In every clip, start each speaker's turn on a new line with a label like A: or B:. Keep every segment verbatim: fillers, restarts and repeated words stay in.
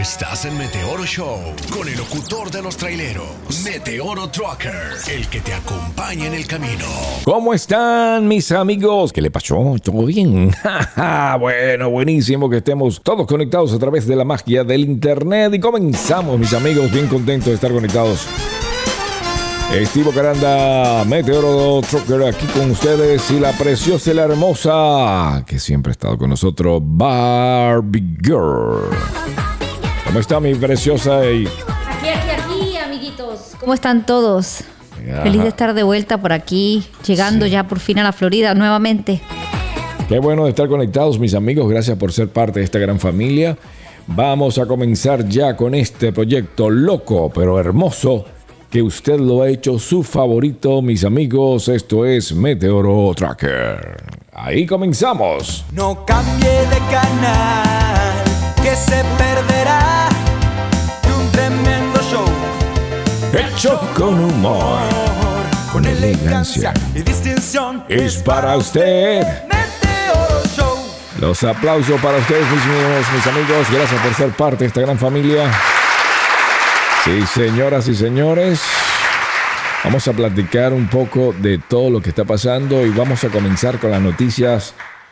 A: Estás en Meteoro Show con el locutor de los traileros, Meteoro Trucker, el que te acompaña en el camino.
B: ¿Cómo están mis amigos? ¿Qué le pasó? ¿Todo bien? Bueno, buenísimo que estemos todos conectados a través de la magia del internet. Y comenzamos, mis amigos, bien contentos de estar conectados. Estivo Caranda, Meteoro Trucker, aquí con ustedes, y la preciosa y la hermosa, que siempre ha estado con nosotros, Barbie Girl. ¿Cómo está mi preciosa? Y...
C: Aquí, aquí, aquí, amiguitos. ¿Cómo están todos?
B: Ajá.
C: Feliz de estar de vuelta por aquí, llegando sí. ya por fin a la Florida nuevamente.
B: Qué bueno de estar conectados, mis amigos. Gracias por ser parte de esta gran familia. Vamos a comenzar ya con este proyecto loco, pero hermoso, que usted lo ha hecho su favorito, mis amigos. Esto es Meteoro Trucker. Ahí comenzamos.
D: No cambie de canal, que se perderá de un tremendo show.
B: Hecho con humor, con elegancia
D: y distinción.
B: Es para usted.
D: Meteoro Show.
B: Los aplausos para ustedes, mis, mis, mis amigos. Gracias por ser parte de esta gran familia. Sí, señoras y señores, vamos a platicar un poco de todo lo que está pasando y vamos a comenzar con las noticias.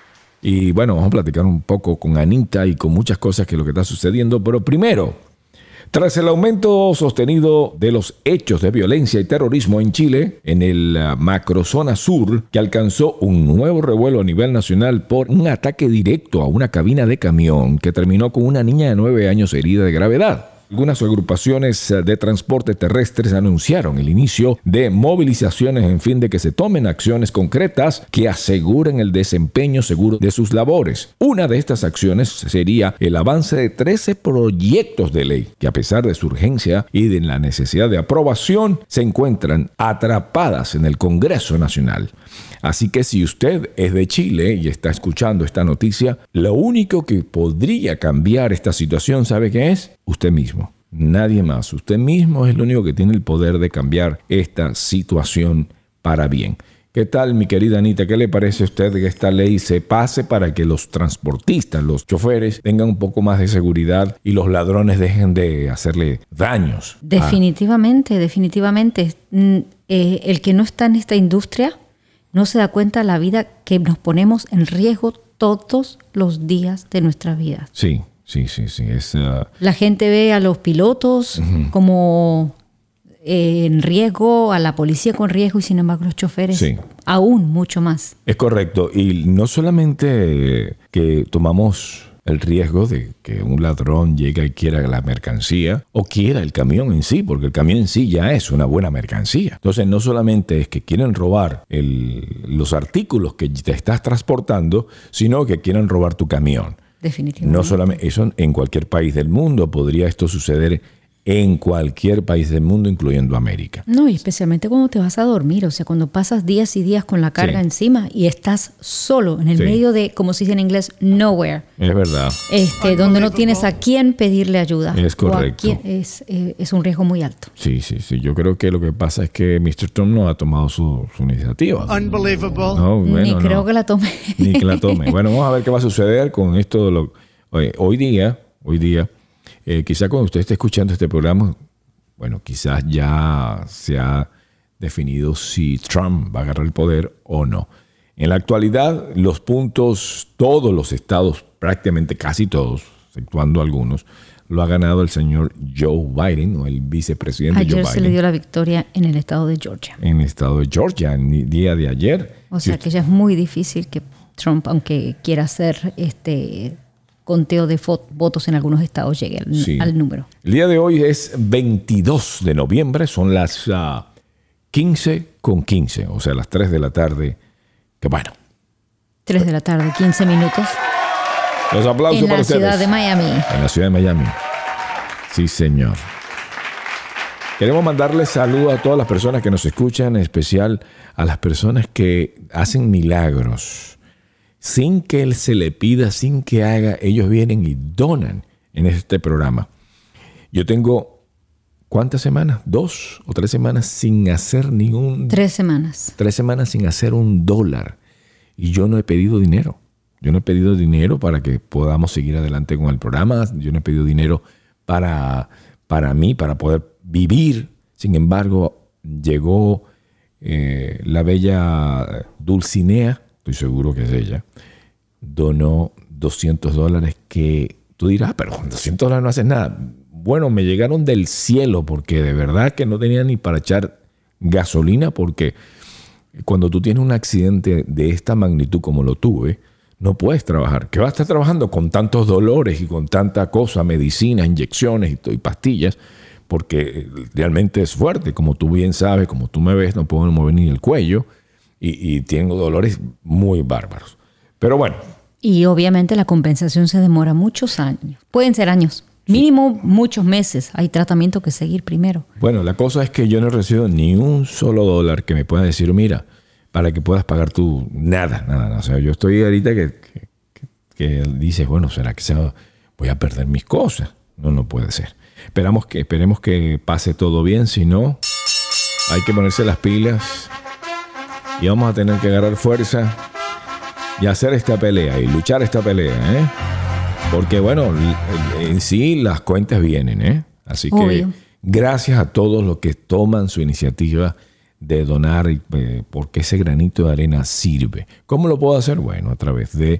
B: Y bueno, vamos a platicar un poco con Anita y con muchas cosas que es lo que está sucediendo. Pero primero, tras el aumento sostenido de los hechos de violencia y terrorismo en Chile, en el macrozona sur, que alcanzó un nuevo revuelo a nivel nacional por un ataque directo a una cabina de camión que terminó con una niña de nueve años herida de gravedad. Algunas agrupaciones de transporte terrestres anunciaron el inicio de movilizaciones en fin de que se tomen acciones concretas que aseguren el desempeño seguro de sus labores. Una de estas acciones sería el avance de trece proyectos de ley que, a pesar de su urgencia y de la necesidad de aprobación, se encuentran atrapadas en el Congreso Nacional. Así que si usted es de Chile y está escuchando esta noticia, lo único que podría cambiar esta situación, ¿sabe qué es? Usted mismo. Nadie más. Usted mismo es el único que tiene el poder de cambiar esta situación para bien. ¿Qué tal, mi querida Anita? ¿Qué le parece a usted que esta ley se pase para que los transportistas, los choferes, tengan un poco más de seguridad y los ladrones dejen de hacerle daños?
C: Definitivamente, ah. definitivamente. Eh, el que no está en esta industria no se da cuenta de la vida que nos ponemos en riesgo todos los días de nuestra vida.
B: Sí, sí, sí, sí. Es, uh...
C: La gente ve a los pilotos uh-huh. como eh, en riesgo, a la policía con riesgo, y sin embargo los choferes sí. aún mucho más.
B: Es correcto. Y no solamente que tomamos el riesgo de que un ladrón llegue y quiera la mercancía o quiera el camión en sí, porque el camión en sí ya es una buena mercancía. Entonces no solamente es que quieren robar el, los artículos que te estás transportando, sino que quieren robar tu camión.
C: Definitivamente.
B: No solamente eso, en cualquier país del mundo podría esto suceder, en cualquier país del mundo, incluyendo América.
C: No, y especialmente cuando te vas a dormir, o sea, cuando pasas días y días con la carga sí. encima y estás solo en el sí. medio de, como se dice en inglés, nowhere.
B: Es verdad.
C: Este, donde no tienes a quién pedirle ayuda.
B: Es correcto.
C: Quién, es, eh, es un riesgo muy alto.
B: Sí, sí, sí. Yo creo que lo que pasa es que mister Trump no ha tomado su, su iniciativa.
D: Unbelievable.
B: No, bueno,
C: Ni creo
B: no.
C: que la tome.
B: Ni que la tome. Bueno, vamos a ver qué va a suceder con esto. De lo, oye, hoy día, hoy día, Eh, quizá cuando usted esté escuchando este programa, bueno, quizás ya se ha definido si Trump va a agarrar el poder o no. En la actualidad, los puntos, todos los estados, prácticamente casi todos, exceptuando algunos, lo ha ganado el señor Joe Biden, o el vicepresidente
C: ayer
B: Joe Biden.
C: Ayer se le dio la victoria en el estado de Georgia.
B: En el estado de Georgia, en el día de ayer.
C: O sea, si que ya es muy difícil que Trump, aunque quiera hacer este... conteo de votos en algunos estados llegue al, sí. al número.
B: El día de hoy es veintidós de noviembre, son las uh, quince con quince, o sea, las tres de la tarde. Que bueno.
C: tres de la tarde, quince minutos.
B: Los aplausos para ustedes.
C: En la ciudad de Miami.
B: En la ciudad de Miami. Sí, señor. Queremos mandarles saludos a todas las personas que nos escuchan, en especial a las personas que hacen milagros. Sin que él se le pida, sin que haga, ellos vienen y donan en este programa. Yo tengo, ¿cuántas semanas? ¿Dos o tres semanas sin hacer ningún...
C: Tres semanas.
B: Tres semanas sin hacer un dólar. Y yo no he pedido dinero. Yo no he pedido dinero para que podamos seguir adelante con el programa. Yo no he pedido dinero para, para mí, para poder vivir. Sin embargo, llegó eh, la bella Dulcinea, estoy seguro que es ella, donó doscientos dólares que tú dirás, ah, pero con doscientos dólares no haces nada. Bueno, me llegaron del cielo porque de verdad que no tenía ni para echar gasolina, porque cuando tú tienes un accidente de esta magnitud como lo tuve, no puedes trabajar. ¿Qué vas a estar trabajando con tantos dolores y con tanta cosa, medicinas, inyecciones y, y pastillas? Porque realmente es fuerte, como tú bien sabes, como tú me ves, no puedo mover ni el cuello y, y tengo dolores muy bárbaros. Pero bueno.
C: Y obviamente la compensación se demora muchos años. Pueden ser años. Mínimo muchos meses. Hay tratamiento que seguir primero.
B: Bueno, la cosa es que yo no recibo ni un solo dólar que me pueda decir, mira, para que puedas pagar tú nada, nada, nada. O sea, yo estoy ahorita que, que, que dices, bueno, ¿será que se va, voy a perder mis cosas? No, no puede ser. Esperamos que, esperemos que pase todo bien, si no, hay que ponerse las pilas y vamos a tener que agarrar fuerza y hacer esta pelea y luchar esta pelea, ¿eh? Porque, bueno, en sí las cuentas vienen, ¿eh? Así que
C: Obvio.
B: Gracias a todos los que toman su iniciativa de donar, eh, porque ese granito de arena sirve. ¿Cómo lo puedo hacer? Bueno, a través de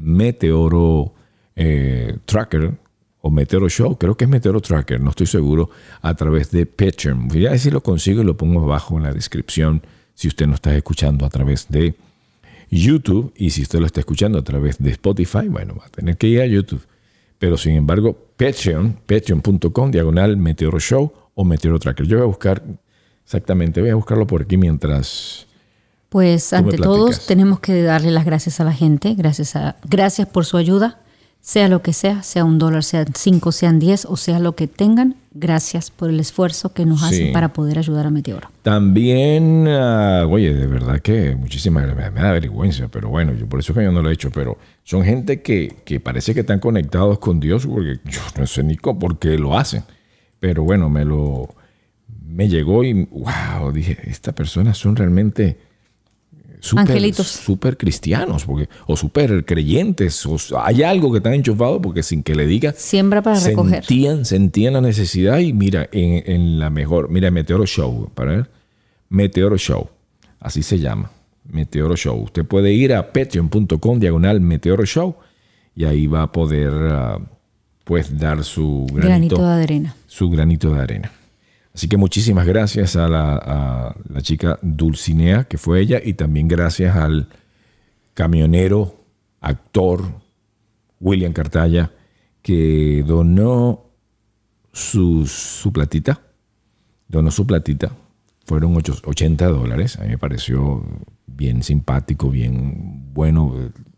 B: Meteoro eh, Tracker o Meteoro Show, creo que es Meteoro Tracker, no estoy seguro, a través de Patreon. Voy a ver si lo consigo y lo pongo abajo en la descripción si usted no está escuchando a través de YouTube, y si usted lo está escuchando a través de Spotify, bueno, va a tener que ir a YouTube. Pero sin embargo, Patreon, patreon punto com, diagonal Meteoro Show o Meteoro Tracker. Yo voy a buscar, exactamente, voy a buscarlo por aquí mientras...
C: Pues ante todos tenemos que darle las gracias a la gente, gracias, a, gracias por su ayuda, sea lo que sea, sea un dólar, sean cinco, sean diez, o sea lo que tengan. Gracias por el esfuerzo que nos sí. hacen para poder ayudar a Meteoro.
B: También, uh, oye, de verdad que muchísimas gracias. Me da vergüenza, pero bueno, yo por eso que yo no lo he hecho, pero son gente que, que parece que están conectados con Dios, porque yo no sé ni cómo, por qué lo hacen. Pero bueno, me lo me llegó y wow, dije, estas personas son realmente super,
C: angelitos,
B: super cristianos, porque, o super creyentes, o hay algo que están enchufados, porque sin que le diga,
C: siembra para
B: sentían,
C: recoger.
B: sentían la necesidad. Y mira, en, en la mejor, mira, Meteoro Show, para ver, Meteoro Show, así se llama, Meteoro Show. Usted puede ir a patreon punto com, diagonal Meteoro Show, y ahí va a poder, uh, pues, dar su granito,
C: granito de arena.
B: Su granito de arena. Así que muchísimas gracias a la, a la chica Dulcinea, que fue ella, y también gracias al camionero, actor William Cartaya, que donó su, su platita. Donó su platita. Fueron ochenta dólares. A mí me pareció bien simpático, bien bueno.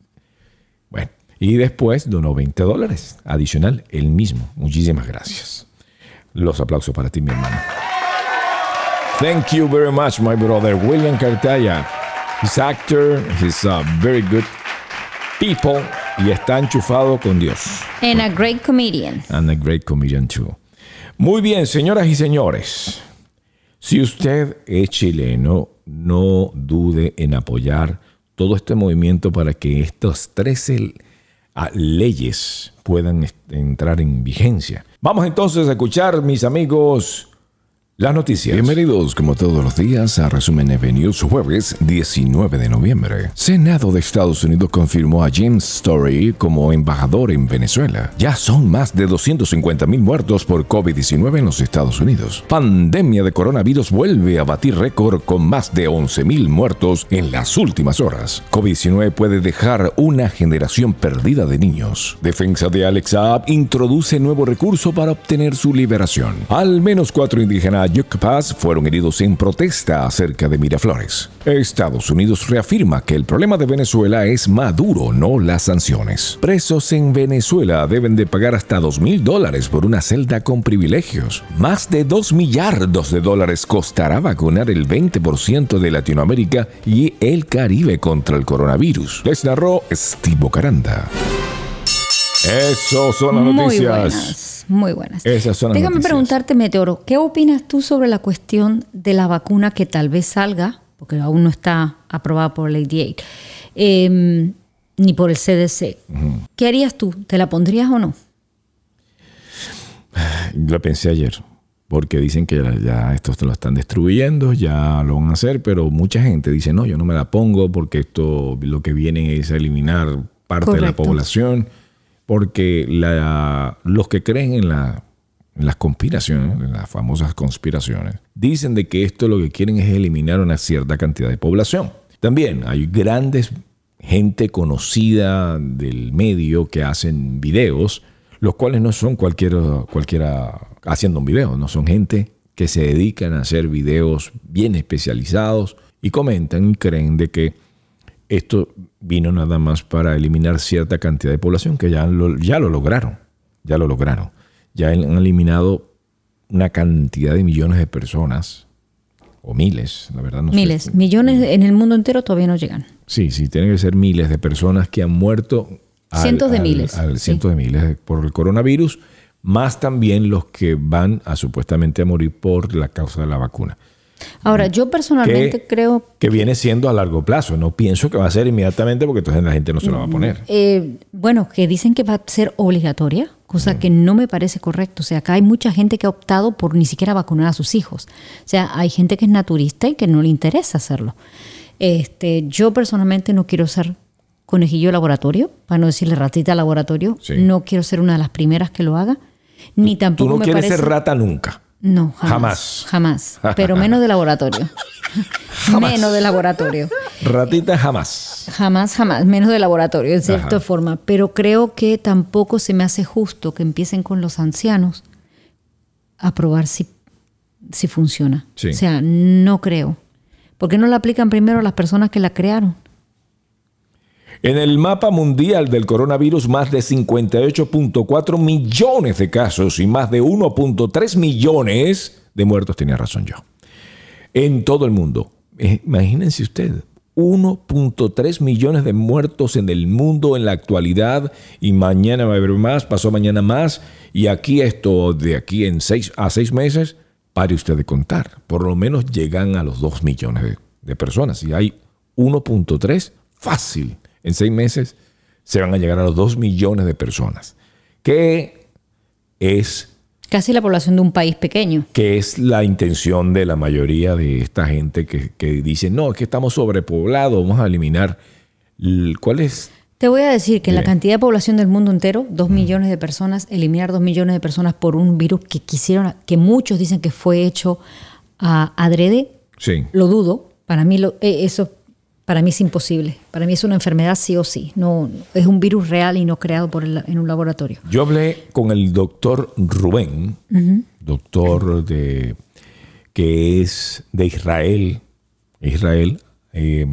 B: Bueno, y después donó veinte dólares adicional, él mismo. Muchísimas gracias. Los aplausos para ti, mi hermano. Thank you very much, my brother, William Cartaya. He's actor, he's a very good people, y está enchufado con Dios.
C: And a great comedian.
B: And a great comedian too. Muy bien, señoras y señores. Si usted es chileno, no dude en apoyar todo este movimiento para que estas trece leyes puedan entrar en vigencia. Vamos entonces a escuchar, mis amigos, las noticias. Bienvenidos, como todos los días, a Resumen F News, jueves diecinueve de noviembre. Senado de Estados Unidos confirmó a James Story como embajador en Venezuela. Ya son más de doscientos cincuenta mil muertos por COVID diecinueve en los Estados Unidos. Pandemia de coronavirus vuelve a batir récord con más de once mil muertos en las últimas horas. COVID diecinueve puede dejar una generación perdida de niños. Defensa de Alex Saab introduce nuevo recurso para obtener su liberación. Al menos cuatro indígenas Yucapaz fueron heridos en protesta acerca de Miraflores. Estados Unidos reafirma que el problema de Venezuela es Maduro, no las sanciones. Presos en Venezuela deben de pagar hasta dos mil dólares por una celda con privilegios. Más de dos millardos de dólares costará vacunar el veinte por ciento de Latinoamérica y el Caribe contra el coronavirus. Les narró Steve Caranda. Eso son las
C: muy
B: noticias.
C: Buenas, muy buenas.
B: Esas son las
C: Déjame
B: noticias.
C: preguntarte, Meteoro, ¿qué opinas tú sobre la cuestión de la vacuna que tal vez salga, porque aún no está aprobada por la F D A, eh, ni por el C D C? Uh-huh. ¿Qué harías tú? ¿Te la pondrías o no?
B: lo pensé ayer, porque dicen que ya, ya esto lo están destruyendo, ya lo van a hacer, pero mucha gente dice, no, yo no me la pongo porque esto lo que viene es a eliminar parte Correcto. de la población, porque la, los que creen en, la, en las conspiraciones, en las famosas conspiraciones, dicen de que esto lo que quieren es eliminar una cierta cantidad de población. También hay grandes gente conocida del medio que hacen videos, los cuales no son cualquiera, cualquiera haciendo un video, no son gente que se dedican a hacer videos bien especializados y comentan y creen de que esto vino nada más para eliminar cierta cantidad de población, que ya lo, ya lo lograron, ya lo lograron. Ya han eliminado una cantidad de millones de personas, o miles, la verdad no
C: miles,
B: sé.
C: Miles, millones en el mundo entero todavía no llegan.
B: Sí, sí, tienen que ser miles de personas que han muerto. Al,
C: cientos de
B: al,
C: miles.
B: Al,
C: sí.
B: Cientos de miles por el coronavirus, más también los que van a supuestamente a morir por la causa de la vacuna.
C: Ahora, yo personalmente
B: que,
C: creo...
B: Que viene siendo a largo plazo. No pienso que va a ser inmediatamente porque entonces la gente no se la va a poner.
C: Eh, bueno, que dicen que va a ser obligatoria, cosa mm. que no me parece correcto. O sea, acá hay mucha gente que ha optado por ni siquiera vacunar a sus hijos. O sea, hay gente que es naturista y que no le interesa hacerlo. Este, yo personalmente no quiero ser conejillo de laboratorio, para no decirle ratita de laboratorio. Sí. No quiero ser una de las primeras que lo haga. Ni tampoco
B: Tú no
C: me
B: quieres
C: parece...
B: ser rata nunca.
C: No, jamás. Jamás. jamás pero menos de laboratorio. Jamás. Menos de laboratorio.
B: Ratita jamás.
C: Jamás, jamás. Menos de laboratorio, en cierta Ajá. forma. Pero creo que tampoco se me hace justo que empiecen con los ancianos a probar si, si funciona. Sí. O sea, no creo. ¿Por qué no la aplican primero a las personas que la crearon?
B: En el mapa mundial del coronavirus, más de cincuenta y ocho punto cuatro millones de casos y más de uno punto tres millones de muertos. Tenía razón yo. En todo el mundo. Eh, imagínense ustedes, uno punto tres millones de muertos en el mundo en la actualidad, y mañana va a haber más, pasó mañana más, y aquí esto de aquí en seis a seis meses, pare usted de contar. Por lo menos llegan a los dos millones de, de personas. Y hay uno punto tres, fácil. En seis meses se van a llegar a los dos millones de personas, que es...
C: Casi la población de un país pequeño.
B: Que es la intención de la mayoría de esta gente que, que dice, no, es que estamos sobrepoblados, vamos a eliminar... ¿Cuál es?
C: Te voy a decir que en la cantidad de población del mundo entero, dos mm. millones de personas, eliminar dos millones de personas por un virus que quisieron, que muchos dicen que fue hecho a adrede,
B: sí.
C: Lo dudo. Para mí lo, eh, eso... Para mí es imposible. Para mí es una enfermedad sí o sí. No, es un virus real y no creado por el, en un laboratorio.
B: Yo hablé con el doctor Rubén, uh-huh. doctor de, que es de Israel, Israel, eh,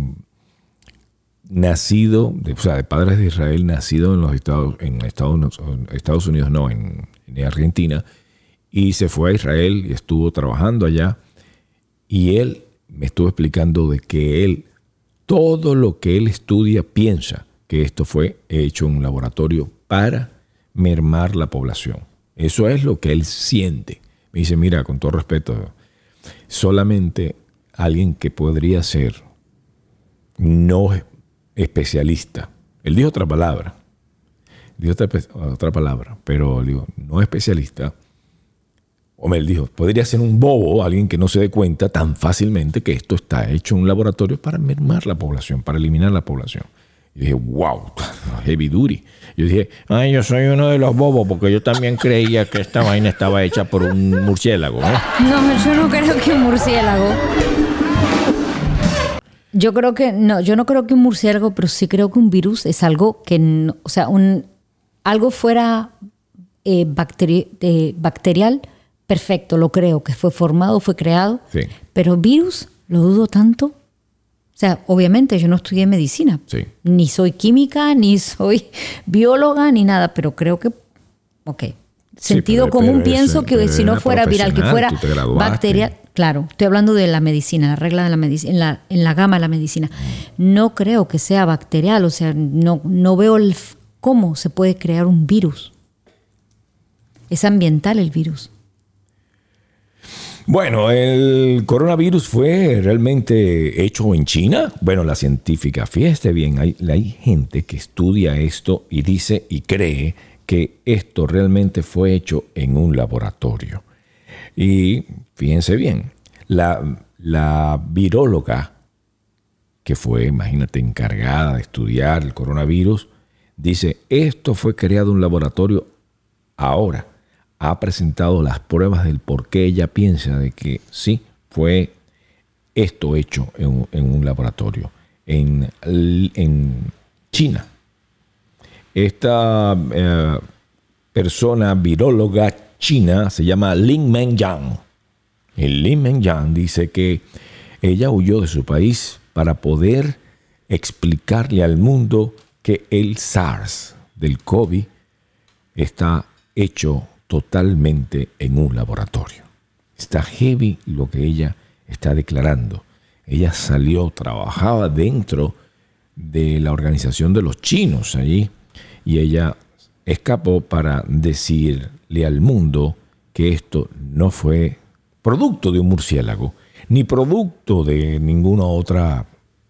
B: nacido, de, o sea, de padres de Israel, nacido en los Estados, en Estados, Estados Unidos, no, en, en Argentina, y se fue a Israel y estuvo trabajando allá. Y él me estuvo explicando de que él todo lo que él estudia piensa que esto fue hecho en un laboratorio para mermar la población. Eso es lo que él siente. Me dice, mira, con todo respeto, solamente alguien que podría ser no especialista. Él dijo otra palabra. Dijo otra, otra palabra, pero digo, no especialista. O él dijo, podría ser un bobo, alguien que no se dé cuenta tan fácilmente que esto está hecho en un laboratorio para mermar la población, para eliminar la población. Y dije, wow, heavy duty. Yo dije, ay, yo soy uno de los bobos porque yo también creía que esta vaina estaba hecha por un murciélago, ¿no?
C: No, yo no creo que un murciélago. Yo creo que, no, yo no creo que un murciélago, pero sí creo que un virus es algo que, no, o sea, un, algo fuera eh, bacteri- eh, bacterial. Perfecto, lo creo, que fue formado, fue creado.
B: Sí.
C: Pero virus, lo dudo tanto. O sea, obviamente yo no estudié medicina.
B: Sí.
C: Ni soy química, ni soy bióloga, ni nada. Pero creo que, ok. Sentido sí, pero, común pero pienso es, que si no fuera viral, que fuera bacterial. Claro, estoy hablando de la medicina, la regla de la medicina, en la, en la gama de la medicina. No creo que sea bacterial. O sea, no, no veo el, cómo se puede crear un virus. Es ambiental el virus.
B: Bueno, el coronavirus fue realmente hecho en China. Bueno, la científica, fíjate bien, hay, hay gente que estudia esto y dice y cree que esto realmente fue hecho en un laboratorio. Y fíjense bien, la, la viróloga que fue, imagínate, encargada de estudiar el coronavirus, dice, esto fue creado en un laboratorio ahora. Ha presentado las pruebas del por qué ella piensa de que sí, fue esto hecho en, en un laboratorio en, en China. Esta eh, persona viróloga china se llama Lin Mengyang. El Lin Mengyang dice que ella huyó de su país para poder explicarle al mundo que el SARS del COVID está hecho totalmente en un laboratorio. Está heavy lo que ella está declarando. Ella salió, trabajaba dentro de la organización de los chinos allí y ella escapó para decirle al mundo que esto no fue producto de un murciélago ni producto de ninguna otra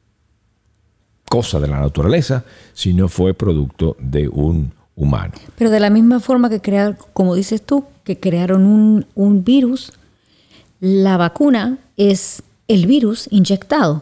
B: cosa de la naturaleza, sino fue producto de un humano.
C: Pero de la misma forma que crearon, como dices tú, que crearon un, un virus, la vacuna es el virus inyectado.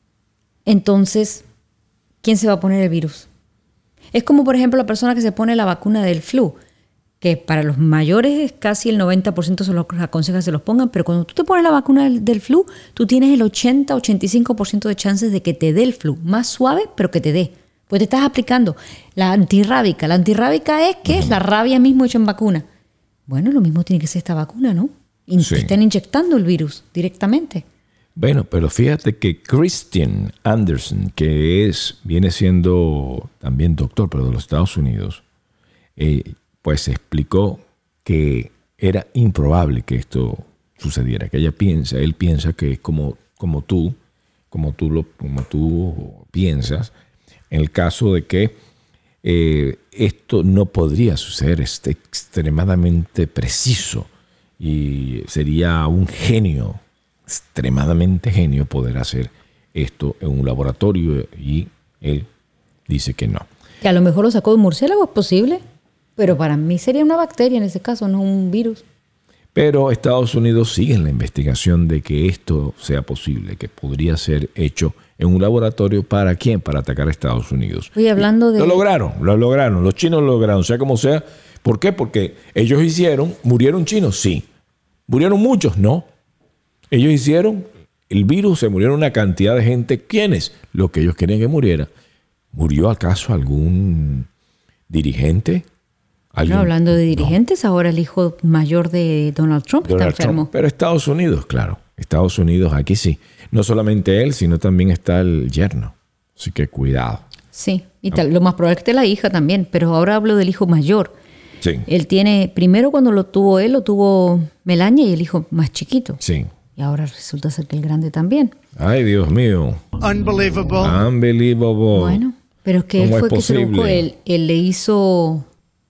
C: Entonces, ¿quién se va a poner el virus? Es como, por ejemplo, la persona que se pone la vacuna del flu, que para los mayores casi el noventa por ciento se los aconseja que se los pongan, pero cuando tú te pones la vacuna del, del flu, tú tienes el ochenta a ochenta y cinco por ciento de chances de que te dé el flu. Más suave, pero que te dé. Pues te estás aplicando la antirrábica. La antirrábica es que es la rabia mismo hecha en vacuna. Bueno, lo mismo tiene que ser esta vacuna, ¿no? Y
B: Sí.
C: te están inyectando el virus directamente.
B: Bueno, pero fíjate que Christian Anderson, que es, viene siendo también doctor, pero de los Estados Unidos, eh, pues explicó que era improbable que esto sucediera, que ella piensa, él piensa que es como, como tú, como tú, lo, como tú piensas, en el caso de que eh, esto no podría suceder, es extremadamente preciso y sería un genio, extremadamente genio poder hacer esto en un laboratorio y él dice que no.
C: Que a lo mejor lo sacó de un murciélago, es posible, pero para mí sería una bacteria en ese caso, no un virus.
B: Pero Estados Unidos sigue en la investigación de que esto sea posible, que podría ser hecho en un laboratorio. ¿Para quién? Para atacar a Estados Unidos.
C: Estoy hablando de...
B: Lo lograron, lo lograron. Los chinos lo lograron, sea como sea. ¿Por qué? Porque ellos hicieron, ¿murieron chinos? Sí. ¿Murieron muchos? No. Ellos hicieron, el virus, se murieron una cantidad de gente. ¿Quiénes? Los que ellos querían que muriera. ¿Murió acaso algún dirigente?
C: No, hablando de dirigentes, no. Ahora el hijo mayor de Donald Trump
B: Donald
C: está enfermo.
B: Trump. Pero Estados Unidos, claro. Estados Unidos, aquí sí. No solamente él, sino también está el yerno. Así que cuidado.
C: Sí, y tal, lo más probable es que esté la hija también. Pero ahora hablo del hijo mayor.
B: Sí.
C: Él tiene, primero cuando lo tuvo él, lo tuvo Melania y el hijo más chiquito.
B: Sí.
C: Y ahora resulta ser que el grande también.
B: Ay, Dios mío.
E: Unbelievable.
B: Unbelievable.
C: Bueno, pero es que él fue el que se lo buscó. Él, él le hizo...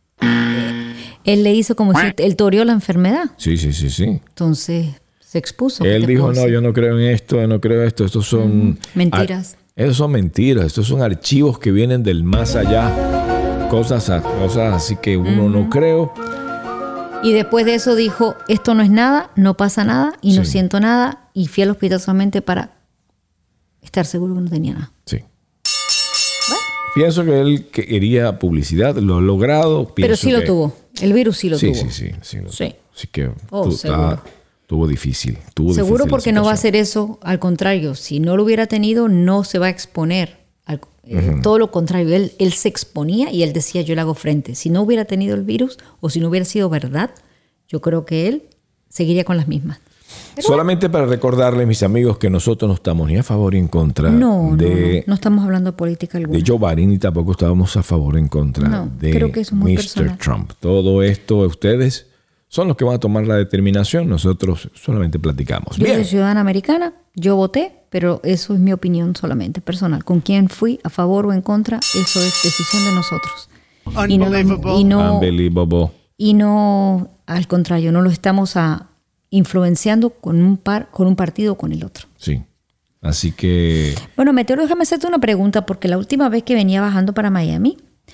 C: Él le hizo como si él toreó la enfermedad.
B: Sí, sí, sí, sí.
C: Entonces se expuso.
B: Él dijo, no, yo no creo en esto, yo no creo en esto. Estos son...
C: Mm, mentiras.
B: Ar- Esos son mentiras. Estos son archivos que vienen del más allá. Cosas, cosas así que uno mm. no creo.
C: Y después de eso dijo, esto no es nada, no pasa nada y no
B: sí.
C: siento nada. Y fui al hospital solamente para estar seguro que no tenía nada.
B: Sí. Bueno. Pienso que él quería publicidad, lo ha logrado.
C: Pero sí
B: que...
C: lo tuvo. El virus sí lo
B: sí,
C: tuvo.
B: Sí, sí, sí. Lo
C: sí.
B: Tuvo. Así que
C: oh,
B: tu, está, tuvo difícil. Tuvo
C: seguro
B: difícil
C: porque no va a hacer eso. Al contrario, si no lo hubiera tenido, no se va a exponer. Al, eh, uh-huh. Todo lo contrario, él, él se exponía y él decía, yo le hago frente. Si no hubiera tenido el virus o si no hubiera sido verdad, yo creo que él seguiría con las mismas. Pero
B: solamente bueno. Para recordarles, mis amigos, que nosotros no estamos ni a favor ni en contra
C: no,
B: de...
C: No, no, no estamos hablando de política alguna.
B: De Joe Biden, y tampoco estábamos a favor en contra
C: no,
B: de
C: creo que eso es muy
B: mister
C: personal.
B: Trump. Todo esto, ustedes son los que van a tomar la determinación. Nosotros solamente platicamos.
C: Yo
B: Bien.
C: soy ciudadana americana, yo voté, pero eso es mi opinión solamente personal. Con quién fui, a favor o en contra, eso es decisión de nosotros. Y no, y no,
B: Unbelievable.
C: Y no, al contrario, no lo estamos a, influenciando con un, par, con un partido o con el otro.
B: Sí. Así que...
C: Bueno, Meteoro, déjame hacerte una pregunta, porque la última vez que venía bajando para Miami,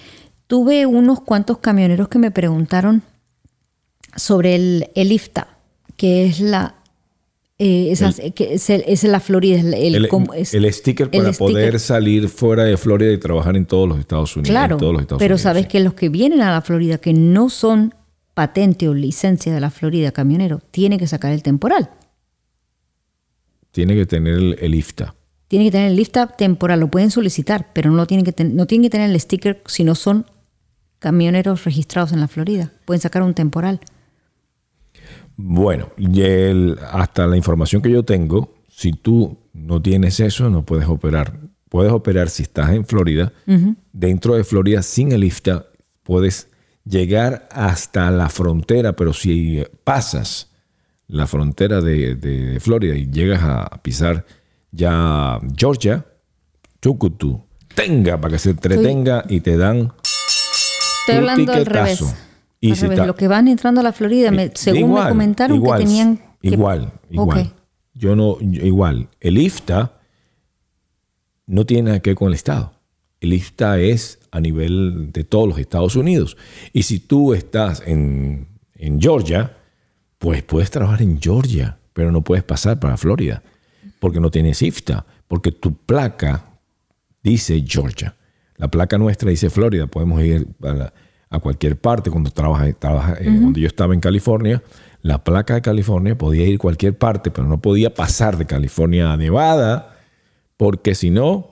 C: Tuve unos cuantos camioneros que me preguntaron sobre el, el I F T A, que es la eh, esas, el, que es, el, es la Florida. El, el,
B: el,
C: como, es,
B: el sticker para el poder sticker. salir fuera de Florida y trabajar en todos los Estados Unidos.
C: Claro,
B: todos los Estados
C: pero
B: Unidos,
C: sabes
B: sí.
C: que los que vienen a la Florida, que no son patente o licencia de la Florida camionero, tienen que sacar el temporal.
B: Tiene que tener el, el I F T A.
C: Tiene que tener el I F T A temporal, lo pueden solicitar, pero no lo tienen que ten, no tienen que tener el sticker si no son camioneros registrados en la Florida. Pueden sacar un temporal.
B: Bueno, y el, hasta la información que yo tengo, si tú no tienes eso, no puedes operar. Puedes operar si estás en Florida. Uh-huh. Dentro de Florida, sin el I F T A, puedes llegar hasta la frontera, pero si pasas la frontera de, de, de Florida y llegas a pisar ya Georgia, Chucutu, tenga para que se entretenga Estoy... y te dan
C: Estoy
B: un
C: hablando
B: tiquetazo.
C: Al revés.
B: Y
C: al
B: si
C: revés.
B: Ta...
C: Lo que van entrando a la Florida, me, según
B: igual,
C: me comentaron
B: igual,
C: que tenían... Que...
B: Igual, igual.
C: Okay.
B: Yo no, yo, igual. El I F T A no tiene nada que ver con el Estado. El I F T A es a nivel de todos los Estados Unidos. Y si tú estás en, en Georgia, pues puedes trabajar en Georgia, pero no puedes pasar para Florida porque no tienes I F T A, porque tu placa dice Georgia. La placa nuestra dice Florida. Podemos ir a, la, a cualquier parte. Cuando trabaja, trabaja uh-huh. eh, cuando yo estaba en California, la placa de California podía ir a cualquier parte, pero no podía pasar de California a Nevada, porque si no,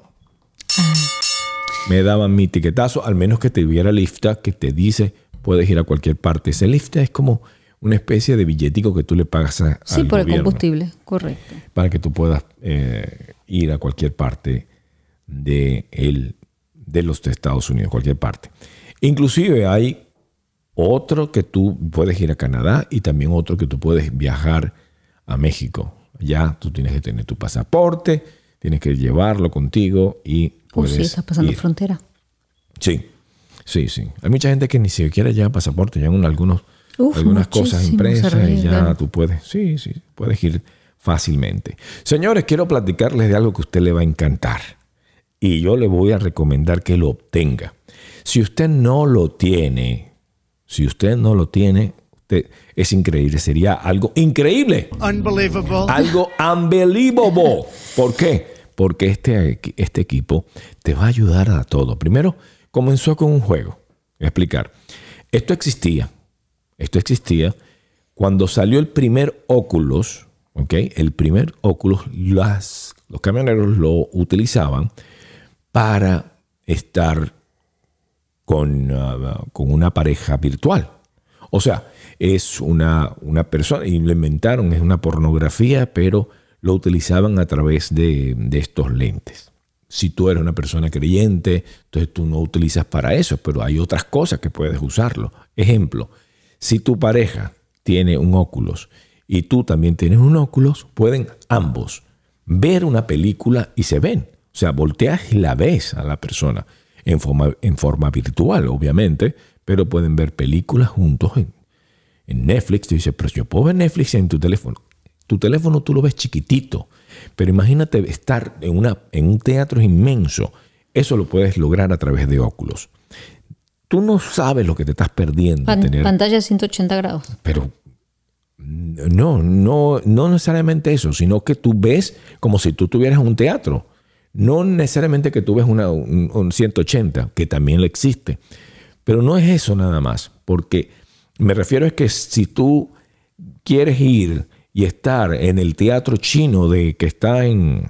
B: me daban mi tiquetazo, al menos que tuviera el I F T A que te dice puedes ir a cualquier parte. Ese I F T A es como una especie de billetico que tú le pagas a,
C: sí,
B: al
C: por
B: gobierno.
C: El combustible, correcto.
B: Para que tú puedas eh, ir a cualquier parte de, el, de los Estados Unidos, cualquier parte. Inclusive hay otro que tú puedes ir a Canadá y también otro que tú puedes viajar a México. Ya tú tienes que tener tu pasaporte, tienes que llevarlo contigo y puedes
C: Oh, sí, estás pasando
B: ir.
C: frontera.
B: Sí, sí, sí. Hay mucha gente que ni siquiera lleva pasaporte, llevan algunos,
C: Uf,
B: algunas cosas impresas y ya
C: claro.
B: tú puedes, sí, sí, puedes ir fácilmente. Señores, quiero platicarles de algo que a usted le va a encantar y yo le voy a recomendar que lo obtenga. Si usted no lo tiene, si usted no lo tiene, usted, es increíble, sería algo increíble.
E: Unbelievable.
B: Algo unbelievable. ¿Por qué? Porque este, este equipo te va a ayudar a todo. Primero, comenzó con un juego. Voy a explicar. Esto existía. Esto existía cuando salió el primer Oculus. ¿Okay? El primer Oculus, las, los camioneros lo utilizaban para estar con, uh, con una pareja virtual. O sea, es una, una persona, y lo inventaron, es una pornografía, pero lo utilizaban a través de, de estos lentes. Si tú eres una persona creyente, entonces tú no utilizas para eso, pero hay otras cosas que puedes usarlo. Ejemplo, si tu pareja tiene un Oculus y tú también tienes un Oculus, pueden ambos ver una película y se ven. O sea, volteas y la ves a la persona en forma, en forma virtual, obviamente, pero pueden ver películas juntos en, en Netflix. Tú dices, pero yo puedo ver Netflix en tu teléfono. Tu teléfono tú lo ves chiquitito, pero imagínate estar en, una, en un teatro inmenso. Eso lo puedes lograr a través de Oculus. Tú no sabes lo que te estás perdiendo.
C: Pan,
B: tener,
C: pantalla de ciento ochenta grados.
B: Pero no, no, no necesariamente eso, sino que tú ves como si tú estuvieras en un teatro. No necesariamente que tú ves una, un, un ciento ochenta, que también lo existe. Pero no es eso nada más, porque me refiero a que si tú quieres ir y estar en el teatro chino de que está en,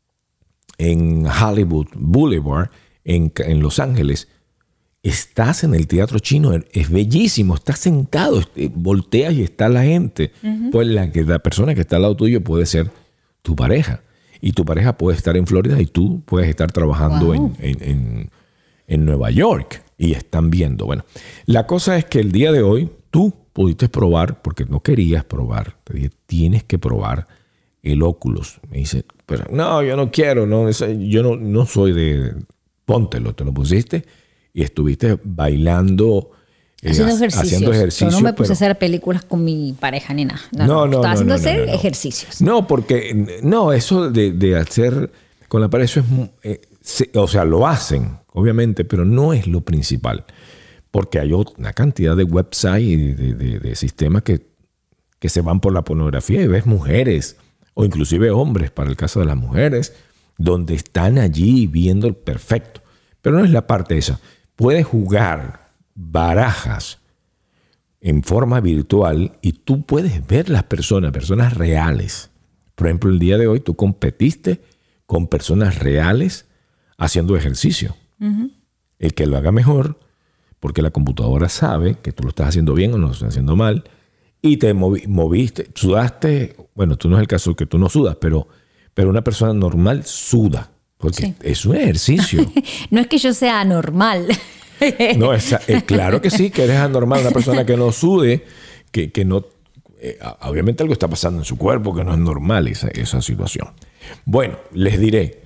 B: en Hollywood Boulevard, en, en Los Ángeles, estás en el teatro chino, es bellísimo, estás sentado, volteas y está la gente. Uh-huh. Pues la, la persona que está al lado tuyo puede ser tu pareja. Y tu pareja puede estar en Florida y tú puedes estar trabajando wow. en, en, en, en Nueva York. Y están viendo. Bueno, la cosa es que el día de hoy tú pudiste probar, porque no querías probar. Te dije, tienes que probar el Oculus. Me dice, pero no, yo no quiero. No, yo no, no soy de... Póntelo, te lo pusiste y estuviste bailando...
C: Haciendo ejercicios.
B: Haciendo ejercicios.
C: Yo no me puse
B: pero...
C: a hacer películas con mi pareja ni nada. No,
B: no, no.
C: Estaba
B: no,
C: haciendo
B: no,
C: hacer
B: no, no.
C: ejercicios.
B: No, porque no, eso de, de hacer con la pareja, eso es, eh, se, o sea, lo hacen, obviamente, pero no es lo principal. Porque hay una cantidad de websites y de, de, de sistemas que, que se van por la pornografía y ves mujeres o inclusive hombres, para el caso de las mujeres, donde están allí viendo el perfecto. Pero no es la parte esa. Puedes jugar barajas en forma virtual y tú puedes ver las personas, personas reales. Por ejemplo, el día de hoy tú competiste con personas reales haciendo ejercicio. Uh-huh. El que lo haga mejor, porque la computadora sabe que tú lo estás haciendo bien o no lo estás haciendo mal, y te movi- moviste, sudaste. Bueno, tú no es el caso que tú no sudas, pero, pero una persona normal suda, porque sí. Es un ejercicio.
C: No es que yo sea anormal.
B: No, es, es claro que sí, que eres anormal. Una persona que no sude, que, que no... Eh, obviamente algo está pasando en su cuerpo que no es normal esa, esa situación. Bueno, les diré,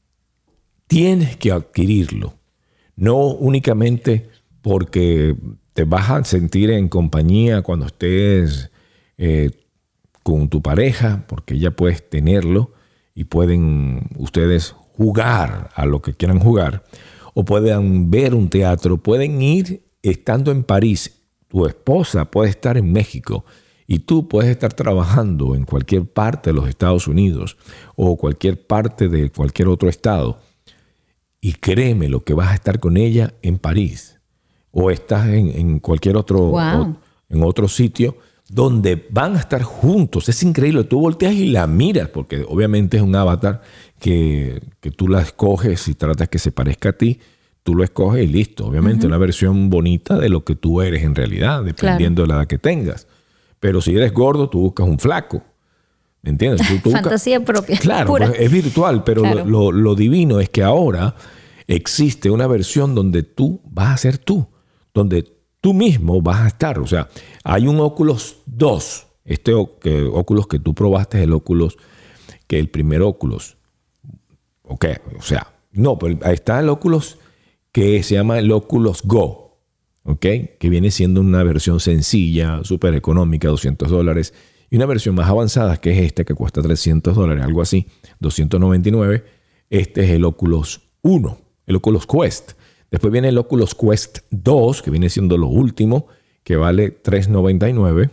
B: tienes que adquirirlo. No únicamente porque te vas a sentir en compañía cuando estés eh, con tu pareja, porque ya puedes tenerlo y pueden ustedes jugar a lo que quieran jugar, o pueden ver un teatro, pueden ir estando en París. Tu esposa puede estar en México y tú puedes estar trabajando en cualquier parte de los Estados Unidos o cualquier parte de cualquier otro estado. Y créeme lo que vas a estar con ella en París o estás en, en cualquier otro, wow. o, en otro sitio donde van a estar juntos. Es increíble. Tú volteas y la miras porque obviamente es un avatar que, que tú la escoges y tratas que se parezca a ti. Tú lo escoges y listo. Obviamente uh-huh. una versión bonita de lo que tú eres en realidad, dependiendo claro. de la edad que tengas. Pero si eres gordo, tú buscas un flaco. ¿Me entiendes? Tú, tú
C: Fantasía
B: buscas...
C: propia.
B: Claro, pues es virtual, pero claro. lo, lo, lo divino es que ahora existe una versión donde tú vas a ser tú, donde tú mismo vas a estar. O sea, hay un Oculus dos. Este que, Oculus que tú probaste es el Oculus, que el primer Oculus. Ok, o sea, no, pero ahí está el Oculus que se llama el Oculus Go, ok, que viene siendo una versión sencilla, súper económica, doscientos dólares, y una versión más avanzada que es esta que cuesta trescientos dólares, algo así, doscientos noventa y nueve. Este es el Oculus uno, el Oculus Quest. Después viene el Oculus Quest dos, que viene siendo lo último, que vale trescientos noventa y nueve.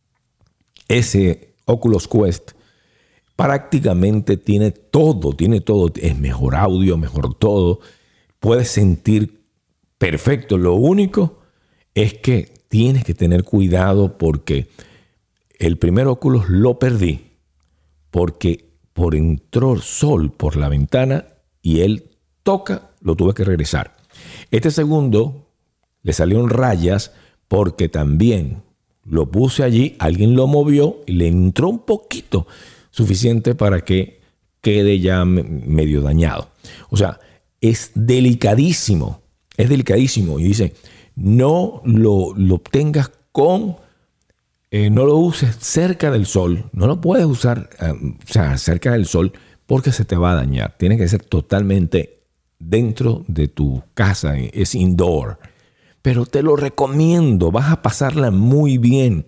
B: Ese Oculus Quest prácticamente tiene todo, tiene todo. Es mejor audio, mejor todo. Puedes sentir perfecto. Lo único es que tienes que tener cuidado porque el primer Oculus lo perdí porque por entró sol por la ventana y él toca, lo tuve que regresar. Este segundo le salieron rayas porque también lo puse allí, alguien lo movió y le entró un poquito, suficiente para que quede ya medio dañado. O sea, es delicadísimo, es delicadísimo. Y dice, no lo, lo obtengas con, eh, no lo uses cerca del sol, no lo puedes usar eh, o sea, cerca del sol porque se te va a dañar. Tiene que ser totalmente dentro de tu casa, es indoor. Pero te lo recomiendo, vas a pasarla muy bien.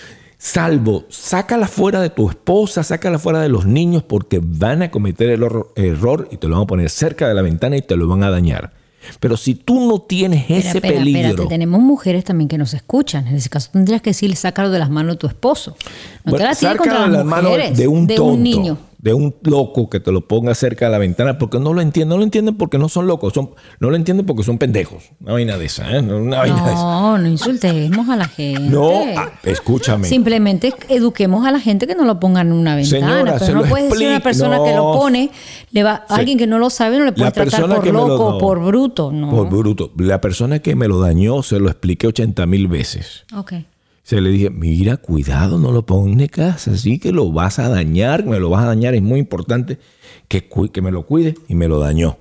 B: Salvo, sácala fuera de tu esposa, sácala fuera de los niños porque van a cometer el error, error y te lo van a poner cerca de la ventana y te lo van a dañar. Pero si tú no tienes espera, ese espera, peligro...
C: Espérate, tenemos mujeres también que nos escuchan. En ese caso tendrías que decirle, sácalo de las manos de tu esposo. No bueno, te las tires contra las mujeres,
B: de un
C: de
B: tonto,
C: un niño.
B: De un loco que te lo ponga cerca de la ventana porque no lo entienden. No lo entienden porque no son locos. Son, no lo entienden porque son pendejos. Una vaina de esa, ¿eh? Una vaina
C: no,
B: de esa.
C: No, no insultemos a la gente.
B: No, ah, escúchame.
C: Simplemente eduquemos a la gente que no lo pongan en una ventana.
B: Señora,
C: pero no puedes decir a una persona no, que lo pone, le va, sí. alguien que no lo sabe no le puede tratar por loco o por bruto. No.
B: Por bruto. La persona que me lo dañó se lo expliqué ochenta mil veces.
C: Ok.
B: Se le dije, mira, cuidado, no lo pongas en casa, así que lo vas a dañar, me lo vas a dañar, es muy importante que, que me lo cuide y me lo dañó.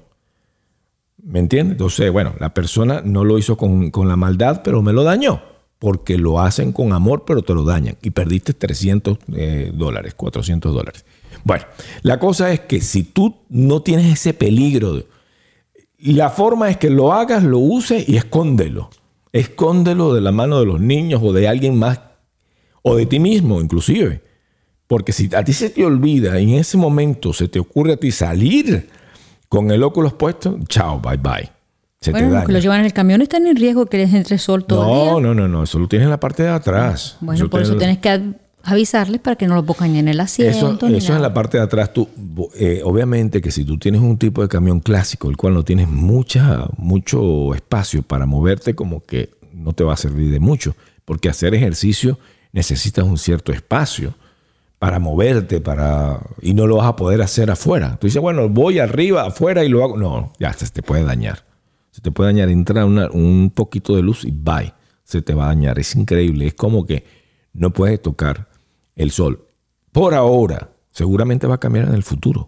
B: ¿Me entiendes? Entonces, bueno, la persona no lo hizo con, con la maldad, pero me lo dañó, porque lo hacen con amor, pero te lo dañan. Y perdiste trescientos dólares, cuatrocientos dólares. Bueno, la cosa es que si tú no tienes ese peligro, de, la forma es que lo hagas, lo uses y escóndelo. Escóndelo de la mano de los niños o de alguien más o de ti mismo inclusive. Porque si a ti se te olvida y en ese momento se te ocurre a ti salir con el Oculus puesto, chao, bye bye. Se
C: bueno,
B: te daña.
C: los que lo llevan en el camión están en riesgo que les entre sol todo
B: no,
C: el día.
B: No, no, no. Eso lo tienes en la parte de atrás.
C: Bueno,
B: eso
C: por eso tienes que avisarles para que no lo pongan en el asiento.
B: Eso, eso en la parte de atrás. Tú, eh, obviamente que si tú tienes un tipo de camión clásico, el cual no tienes mucha, mucho espacio para moverte, como que no te va a servir de mucho. Porque hacer ejercicio necesitas un cierto espacio para moverte, para y no lo vas a poder hacer afuera. Tú dices, bueno, voy arriba, afuera y lo hago. No, ya se te puede dañar. Se te puede dañar, entra una, un poquito de luz y bye. Se te va a dañar. Es increíble. Es como que no puedes tocar el sol. Por ahora, seguramente va a cambiar en el futuro.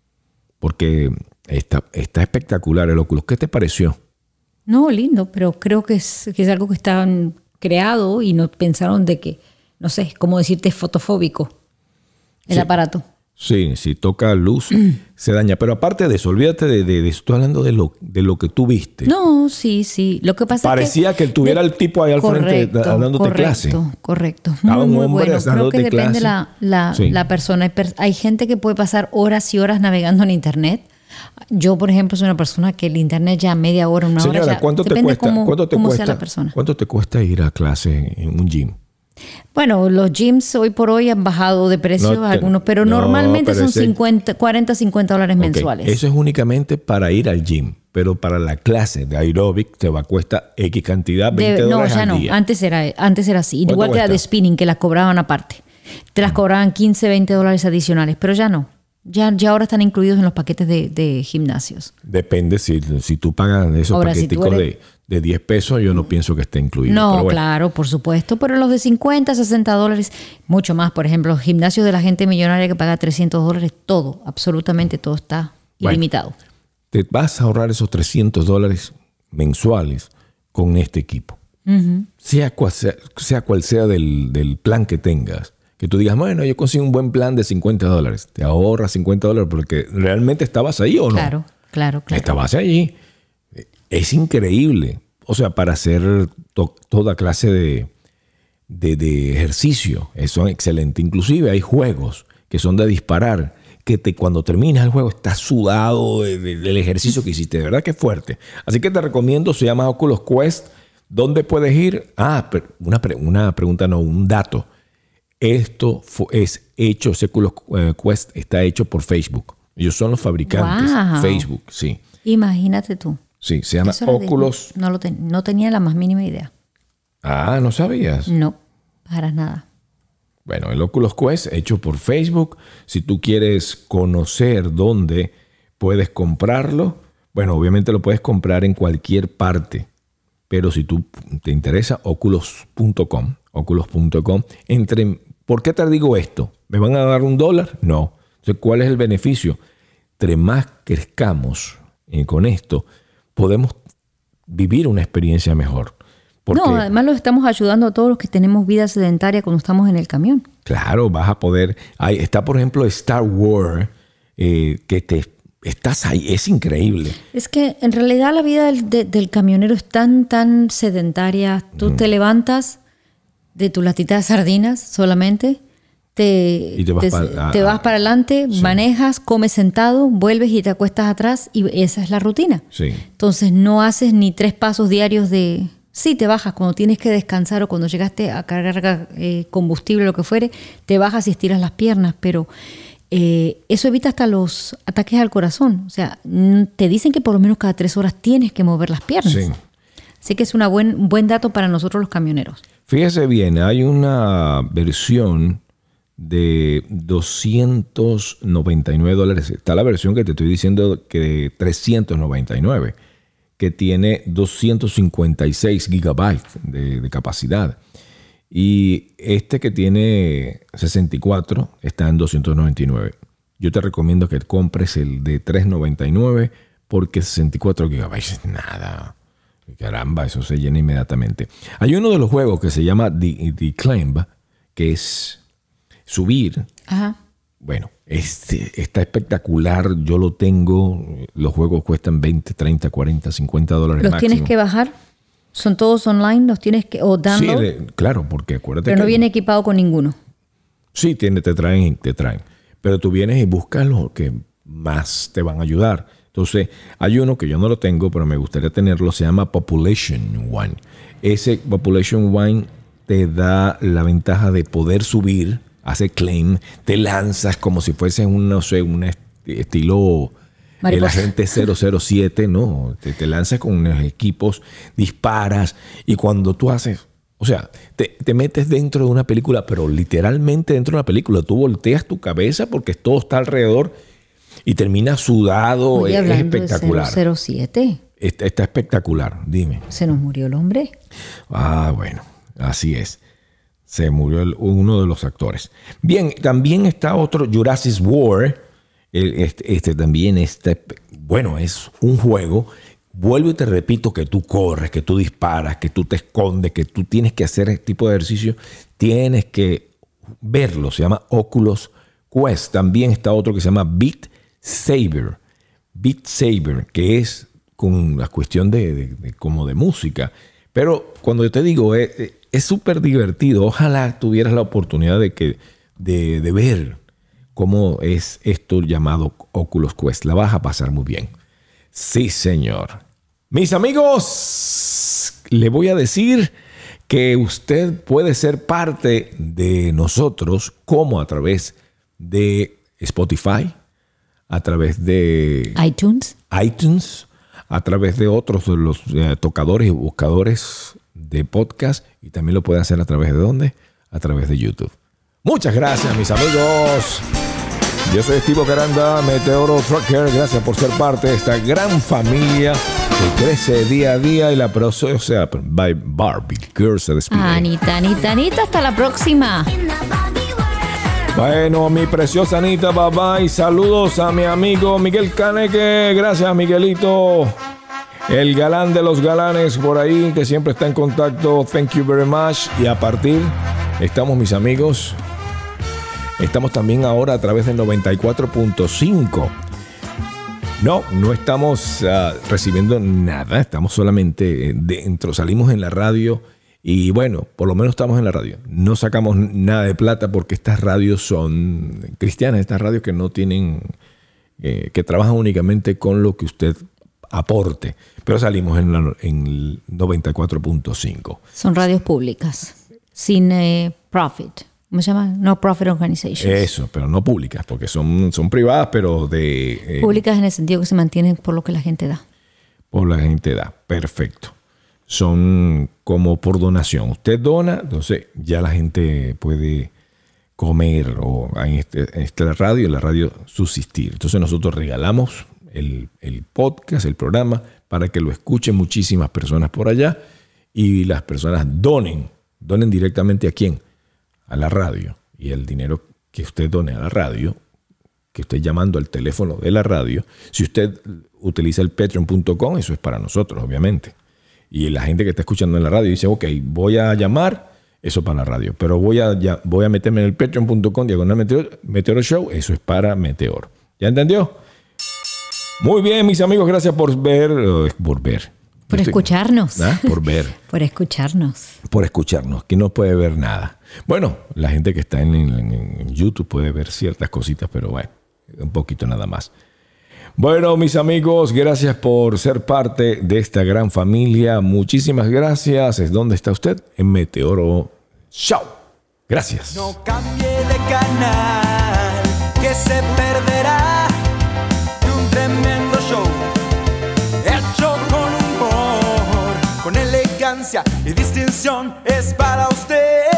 B: Porque está, está espectacular el Oculus. ¿Qué te pareció?
C: No, lindo, pero creo que es, que es algo que está creado y no pensaron de que, no sé, cómo decirte, es fotofóbico el
B: sí.
C: aparato.
B: Sí, si toca luz, se daña. Pero aparte de eso, olvídate de, de, de estoy hablando de lo, de lo que tú viste.
C: No, sí, sí. Lo que pasa
B: Parecía
C: es que...
B: que tuviera de, el tipo ahí al correcto, frente dándote
C: correcto,
B: clase.
C: Correcto, correcto. Muy, muy bueno. Creo que depende la, la,
B: sí.
C: la persona. Hay gente que puede pasar horas y horas navegando en Internet. Yo, por ejemplo, soy una persona que el Internet ya media hora, una
B: Señora,
C: hora ya...
B: ¿cuánto te
C: depende
B: cuesta,
C: cómo,
B: ¿cuánto te
C: cómo
B: cuesta,
C: sea la persona.
B: ¿Cuánto te cuesta ir a clase en un gym?
C: Bueno, los gyms hoy por hoy han bajado de precio
B: no te,
C: algunos, pero
B: no,
C: normalmente
B: pero
C: son
B: ese,
C: cincuenta, cuarenta, cincuenta dólares okay, mensuales.
B: Eso es únicamente para ir al gym, pero para la clase de aeróbic te va a costar X cantidad, veinte
C: de,
B: dólares
C: no, ya
B: al
C: no.
B: día.
C: Antes era, antes era así. Igual
B: cuesta?
C: que la de spinning, que las cobraban aparte. Te las cobraban quince, veinte dólares adicionales, pero ya no. Ya, ya ahora están incluidos en los paquetes de, de gimnasios.
B: Depende, si, si tú pagas esos ahora, paqueticos si eres... de, de diez pesos, yo no pienso que esté incluido.
C: No,
B: pero bueno.
C: Claro, por supuesto, pero los de cincuenta, sesenta dólares, mucho más. Por ejemplo, los gimnasios de la gente millonaria que paga trescientos dólares, todo, absolutamente todo está bueno, ilimitado.
B: Te vas a ahorrar esos trescientos dólares mensuales con este equipo. Uh-huh. Sea cual sea, sea cual sea del, del plan que tengas. Que tú digas, bueno, yo consigo un buen plan de cincuenta dólares. Te ahorras cincuenta dólares porque realmente estabas ahí o no.
C: Claro, claro, claro.
B: Estabas allí. Es increíble. O sea, para hacer to- toda clase de, de, de ejercicio. Eso es excelente. Inclusive hay juegos que son de disparar. Que te, cuando terminas el juego estás sudado de, de, del ejercicio que hiciste. De verdad que es fuerte. Así que te recomiendo. Se llama Oculus Quest. ¿Dónde puedes ir? Ah, una, pre- una pregunta, no, un dato. Esto fue, es hecho, Oculus Quest está hecho por Facebook. Ellos son los fabricantes.
C: Wow.
B: Facebook, sí.
C: Imagínate tú.
B: Sí, se llama Oculus.
C: De, no, lo ten, no tenía la más mínima idea.
B: Ah, ¿no sabías?
C: No, para nada.
B: Bueno, el Oculus Quest hecho por Facebook. Si tú quieres conocer dónde puedes comprarlo, bueno, obviamente lo puedes comprar en cualquier parte. Pero si tú te interesa, oculus punto com. Oculus punto com. Entre, ¿por qué te digo esto? ¿Me van a dar un dólar? No. Entonces, ¿cuál es el beneficio? Entre más crezcamos eh, con esto, podemos vivir una experiencia mejor. Porque,
C: no, además los estamos ayudando a todos los que tenemos vida sedentaria cuando estamos en el camión.
B: Claro, vas a poder... Hay, está, por ejemplo, Star Wars, eh, que te... Estás ahí, es increíble.
C: Es que en realidad la vida del, de, del camionero es tan, tan sedentaria. Tú mm. te levantas de tu latita de sardinas solamente, te,
B: y te vas,
C: te,
B: para,
C: te vas para adelante, sí. manejas, comes sentado, vuelves y te acuestas atrás y esa es la rutina.
B: Sí.
C: Entonces no haces ni tres pasos diarios de... Sí, te bajas cuando tienes que descansar o cuando llegaste a cargar eh, combustible o lo que fuere, te bajas y estiras las piernas, pero... Eh, eso evita hasta los ataques al corazón. O sea, te dicen que por lo menos cada tres horas tienes que mover las piernas.
B: Sí.
C: Así que es un buen, buen dato para nosotros los camioneros.
B: Fíjese bien, hay una versión de doscientos noventa y nueve dólares. Está la versión que te estoy diciendo que de trescientos noventa y nueve, que tiene doscientos cincuenta y seis gigabytes de, de capacidad. Y este que tiene sesenta y cuatro está en doscientos noventa y nueve. Yo te recomiendo que compres el de trescientos noventa y nueve porque sesenta y cuatro gigabytes, nada. Caramba, eso se llena inmediatamente. Hay uno de los juegos que se llama The, The Climb, que es subir.
C: Ajá.
B: Bueno, este está espectacular. Yo lo tengo. Los juegos cuestan veinte, treinta, cuarenta, cincuenta dólares
C: ¿Los
B: máximo.
C: tienes que bajar? ¿Son todos online? ¿Los tienes que o download?
B: Sí, de, claro, porque acuérdate
C: Pero no
B: que,
C: viene equipado con ninguno.
B: Sí, tiene, te traen, te traen. Pero tú vienes y buscas lo que más te van a ayudar. Entonces, hay uno que yo no lo tengo, pero me gustaría tenerlo, se llama Population One. Ese Population One te da la ventaja de poder subir, hace claim, te lanzas como si fuese un, no sé, un est- estilo el agente cero cero siete, ¿no? Te, te lanzas con unos equipos, disparas, y cuando tú haces, o sea, te, te metes dentro de una película, pero literalmente dentro de una película, tú volteas tu cabeza porque todo está alrededor y terminas sudado.
C: Oye,
B: es, es espectacular.
C: De cero cero siete.
B: Está, está espectacular, dime.
C: Se nos murió el hombre.
B: Ah, bueno, así es. Se murió el, uno de los actores. Bien, también está otro, Jurassic World. Este, este también, este, bueno, es un juego. Vuelvo y te repito que tú corres, que tú disparas, que tú te escondes, que tú tienes que hacer este tipo de ejercicio. Tienes que verlo. Se llama Oculus Quest. También está otro que se llama Beat Saber. Beat Saber, que es con la cuestión de, de, de como de música. Pero cuando yo te digo, es súper divertido. Ojalá tuvieras la oportunidad de, que, de, de ver cómo es esto llamado Oculus Quest. La vas a pasar muy bien. Sí, señor. Mis amigos, le voy a decir que usted puede ser parte de nosotros como a través de Spotify, a través de
C: iTunes,
B: iTunes, a través de otros de los eh, tocadores y buscadores de podcast, y también lo puede hacer a través de ¿dónde? A través de YouTube. Muchas gracias, mis amigos. Yo soy Steve Caranda, Meteoro Trucker. Gracias por ser parte de esta gran familia que crece día a día, y la proce, o sea, by Barbie Girl se despide.
C: Anita, Anita, Anita, hasta la próxima.
B: Bueno, mi preciosa Anita, bye bye. Saludos a mi amigo Miguel Caneque. Gracias, Miguelito. El galán de los galanes por ahí, que siempre está en contacto. Thank you very much. Y a partir, estamos, mis amigos, estamos también ahora a través del noventa y cuatro punto cinco. No, no estamos uh, recibiendo nada. Estamos solamente dentro. Salimos en la radio. Y bueno, por lo menos estamos en la radio. No sacamos nada de plata porque estas radios son cristianas. Estas radios que no tienen, eh, que trabajan únicamente con lo que usted aporte. Pero salimos en, la, en el noventa y cuatro punto cinco.
C: Son radios públicas, sin eh, profit. ¿Cómo se llama? No profit organizations.
B: Eso, pero no públicas, porque son, son privadas, pero de... Eh,
C: públicas en el sentido que se mantienen por lo que la gente da.
B: Por la gente da, perfecto. Son como por donación. Usted dona, entonces ya la gente puede comer o en, este, en esta radio, en la radio subsistir. Entonces nosotros regalamos el, el podcast, el programa, para que lo escuchen muchísimas personas por allá, y las personas donen, donen directamente a quién, a la radio. Y el dinero que usted done a la radio, que esté llamando al teléfono de la radio, si usted utiliza el patreon punto com, eso es para nosotros, obviamente. Y la gente que está escuchando en la radio dice, ok, voy a llamar, eso para la radio, pero voy a, ya, voy a meterme en el patreon punto com, diagonal Meteoro, Meteoro Show, eso es para Meteor. ¿Ya entendió? Muy bien, mis amigos, gracias por ver, por ver.
C: Por estoy, escucharnos.
B: ¿Ah? Por ver.
C: Por escucharnos.
B: Por escucharnos, que no puede ver nada. Bueno, la gente que está en, en, en YouTube puede ver ciertas cositas, pero bueno, un poquito nada más. Bueno, mis amigos, gracias por ser parte de esta gran familia. Muchísimas gracias. ¿Dónde está usted? En Meteoro Show. Gracias.
D: No cambie de canal, que se perderá de un tremendo show hecho con humor, con elegancia y distinción. Es para usted.